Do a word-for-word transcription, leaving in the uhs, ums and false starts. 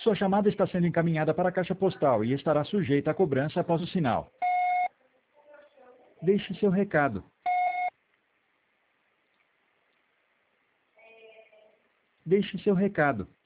Sua chamada está sendo encaminhada para a caixa postal e estará sujeita à cobrança após o sinal. Deixe seu recado. Deixe seu recado.